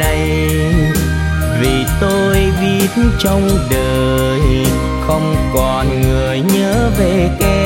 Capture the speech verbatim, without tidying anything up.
này. Vì tôi biết trong đời không còn người nhớ về kẻ